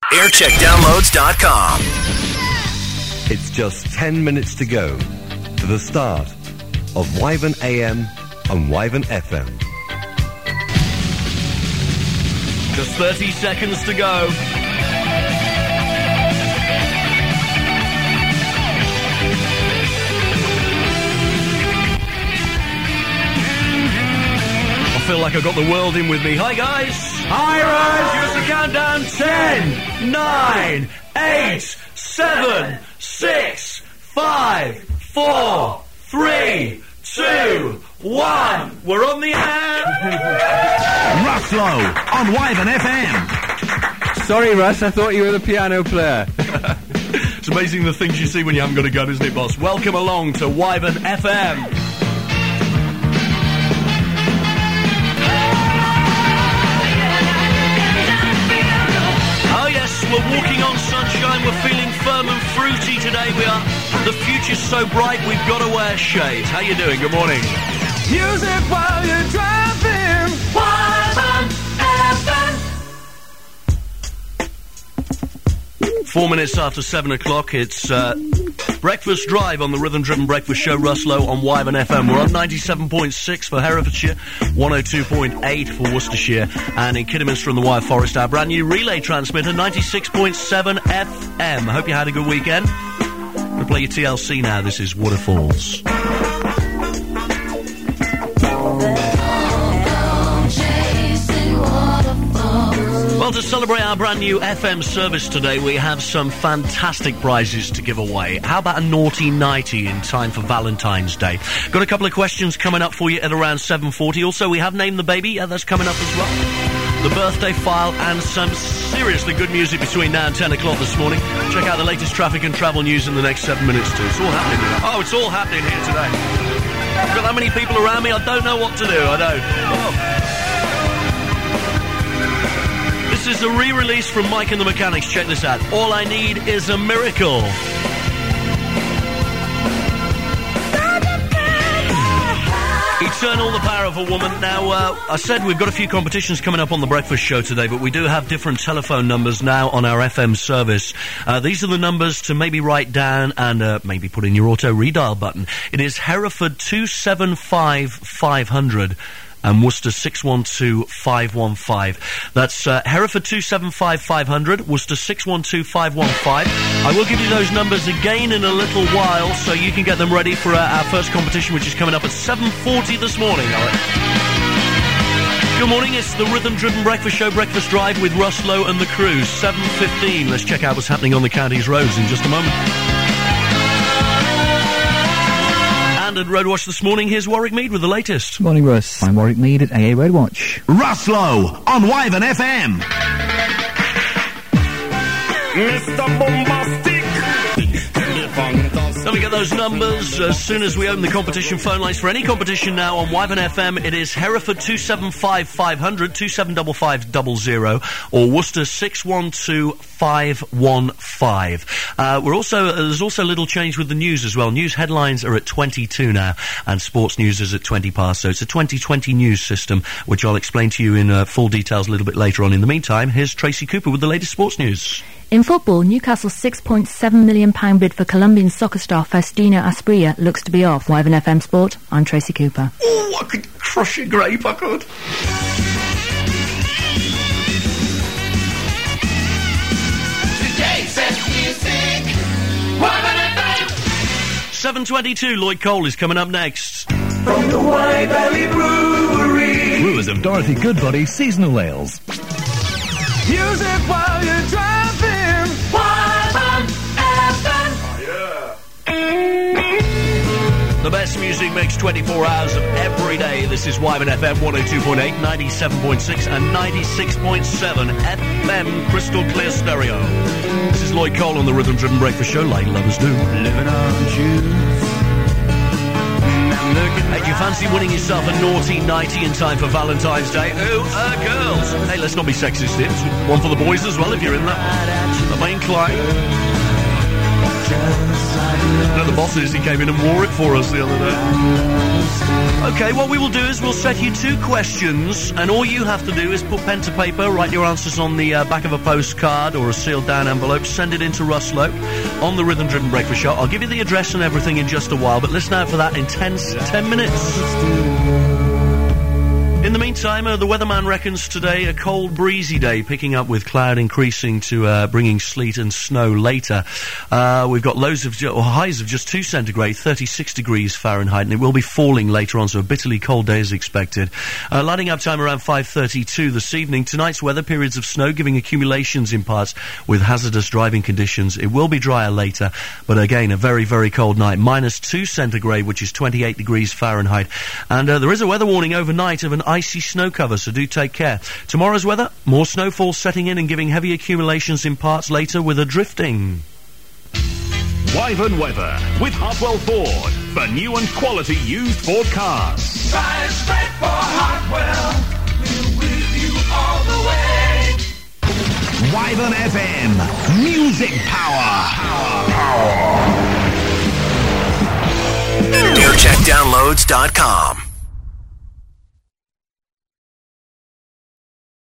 Aircheckdownloads.com. It's just 10 minutes to go to the start of Wyvern AM and Wyvern FM. Just 30 seconds to go. I feel like I've got the world in with me. Hi, guys. Hi, Ryan. Here's the countdown. 10, 9, 8, 7, 6, 5, 4, 3, 2, 1. We're on the air. Russ Lowe on Wyvern FM. Sorry, Russ, I thought you were the piano player. It's amazing the things you see when you haven't got a gun, isn't it, boss? Welcome along to Wyvern FM. We're walking on sunshine, we're feeling firm and fruity today, we are. The future's so bright, we've got to wear shades. How you doing? Good morning. Music while you're driving. Wyvern FM. 4 minutes after 7 o'clock, it's Breakfast Drive on the Rhythm Driven Breakfast Show. Russ Lowe on Wyvern FM. We're on 97.6 for Herefordshire, 102.8 for Worcestershire, and in Kidderminster and the Wyre Forest, our brand new relay transmitter, 96.7 FM. I hope you had a good weekend. I'm going to play your TLC now. This is Waterfalls. Well, to celebrate our brand new FM service today, we have some fantastic prizes to give away. How about a naughty nighty in time for Valentine's Day? Got a couple of questions coming up for you at around 7:40. Also, we have Named the Baby. Yeah, that's coming up as well. The birthday file and some seriously good music between now and 10 o'clock this morning. Check out the latest traffic and travel news in the next 7 minutes too. It's all happening here. Oh, it's all happening here today. I've got that many people around me, I don't know what to do. I don't. Oh. This is a re-release from Mike and the Mechanics. Check this out. All I Need Is a Miracle. Eternal, the Power of a Woman. Now, I said we've got a few competitions coming up on the breakfast show today, but we do have different telephone numbers now on our FM service. These are the numbers to maybe write down and maybe put in your auto redial button. It is Hereford 275 500. And Worcester 612-515. That's Hereford 275 500, Worcester 612-515. I will give you those numbers again in a little while, so you can get them ready for our first competition, which is coming up at 7:40 this morning. Good morning, it's the Rhythm Driven Breakfast Show, Breakfast Drive with Russ Lowe and the crew. 7:15. Let's check out what's happening on the county's roads in just a moment. And at Roadwatch this morning, here's Warwick Mead with the latest. Morning, Russ. I'm Warwick Mead at AA Roadwatch. Russ Lowe on Wyvern FM. Mr. Bombastic. Let me get those numbers as soon as we open the competition phone lines for any competition now on Wyvern FM. It is Hereford 275 500, 275500, or Worcester 612-515. There's also a little change with the news as well. News headlines are at 22 now, and sports news is at 20 past. So it's a 2020 news system, which I'll explain to you in full details a little bit later on. In the meantime, here's Tracy Cooper with the latest sports news. In football, Newcastle's £6.7 million bid for Colombian soccer star Faustino Asprilla looks to be off. Wyvern FM Sport, I'm Tracy Cooper. Oh, I could crush a grape, I could. Today's best music. Wyvern FM. 7:22, Lloyd Cole is coming up next. From the Wye Valley Brewery. Brewers of Dorothy Goodbody Seasonal Ales. Music while you're driving. Wyvern FM. Oh, yeah. The best music makes 24 hours of every day. This is Wyvern FM 102.8, 97.6 and 96.7 FM Crystal Clear Stereo. This is Lloyd Cole on the Rhythm Driven Breakfast Show, like lovers do. Living on juice. Hey, do you fancy winning yourself a naughty nighty in time for Valentine's Day? Oh, girls. Hey, let's not be sexist. It's one for the boys as well if you're in that. The main client. The bosses, he came in and wore it for us the other day. Okay, what we will do is we'll set you 2 questions, and all you have to do is put pen to paper, write your answers on the back of a postcard or a sealed down envelope, send it into Russ Lowe on the Rhythm Driven Breakfast Show. I'll give you the address and everything in just a while, but listen out for that in 10 minutes. In the meantime, the weatherman reckons today a cold, breezy day, picking up with cloud increasing to bringing sleet and snow later. We've got lows of highs of just 2 centigrade, 36 degrees Fahrenheit, and it will be falling later on, so a bitterly cold day is expected. Lighting up time around 5:32 this evening. Tonight's weather, periods of snow giving accumulations in parts with hazardous driving conditions. It will be drier later, but again, a very, very cold night. -2 centigrade, which is 28 degrees Fahrenheit. And there is a weather warning overnight of an icy snow cover, so do take care. Tomorrow's weather, more snowfall setting in and giving heavy accumulations in parts later with a drifting. Wyvern Weather with Hartwell Ford for new and quality used Ford cars. Drive straight for Hartwell. We're with you all the way. Wyvern FM. Music power. AirCheckDownloads.com.